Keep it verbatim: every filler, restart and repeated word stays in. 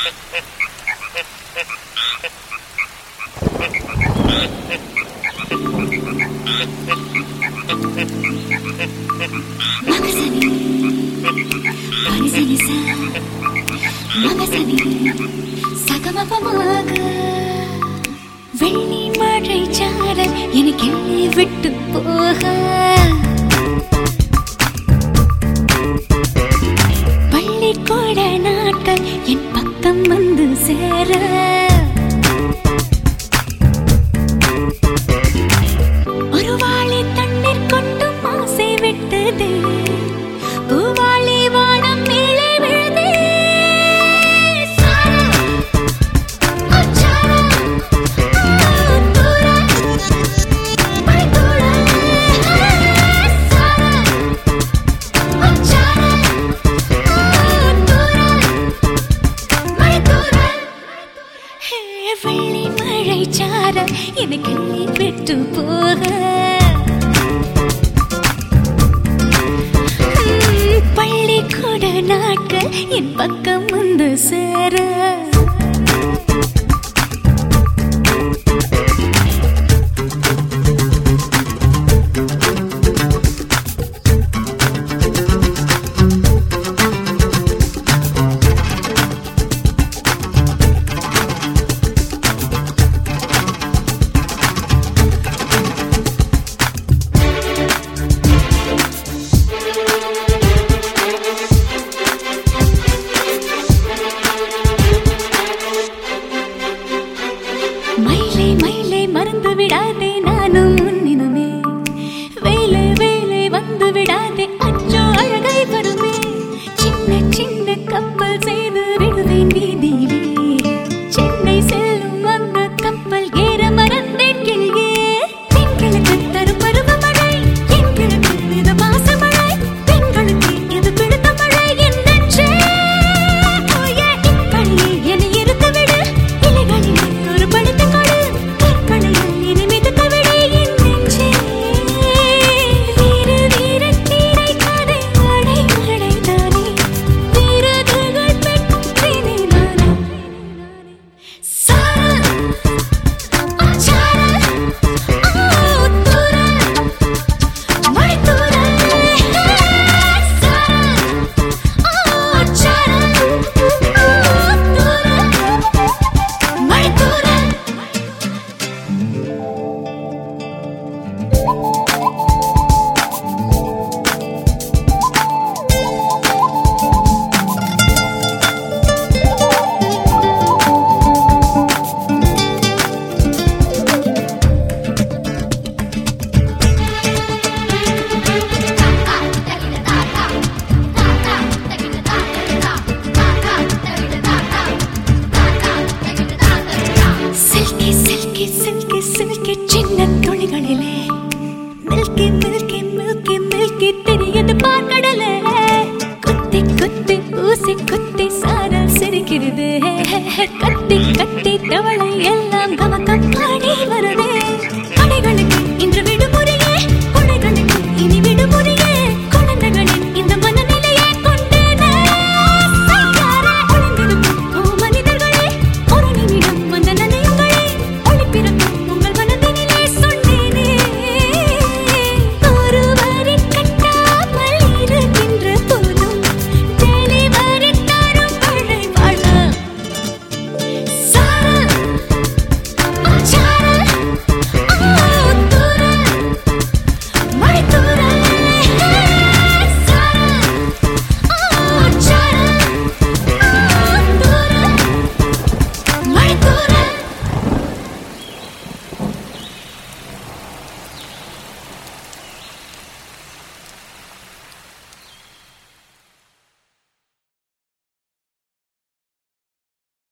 வெள்ளி மழை சாரல் எனக்கு விட்டு போக பள்ளிக்கூட நாட்கள் என் பக்கம் வந்து சேர ஒரு வாளி தண்ணீர் கொண்டும் ஆசை விட்டது பூவாளி வானம் மேலே விழுதே வெள்ளி மழை சாரல் எனக்கு விட்டு போக பள்ளிக்கூட நாட்கள் என் பக்கம் வந்து சேர மயிலே மயிலே மறந்து விடாதே நானும் முன்னினமே வேலை வேலை வந்து விடாதே அச்சோ அழகை வருமே சின்ன சின்ன கப்பல் செய்து விடுவேன் வீதியிலே சென்னை செல்லும் அந்த கப்பல் ஏற மறந்தேன் கிளியே பெண்களுக்கு தரும் பருவமழை எங்களுக்கு இது மாசமழை பெண்களுக்கு இது பிடித்த மழை என் நெஞ்சே ஓயே இக்கழியை என்னை இருத்து விடு இலைகளிலே ஒரு படுத்த சின்ன துளிகளிலே மில்கி மில்கி மில்கி மில்கி தெரியது பார்க்கடலே குத்தி குத்தி ஊசி குத்தி சாரல் சிரிக்கிறது கத்தி கத்தி தவளை எல்லாம்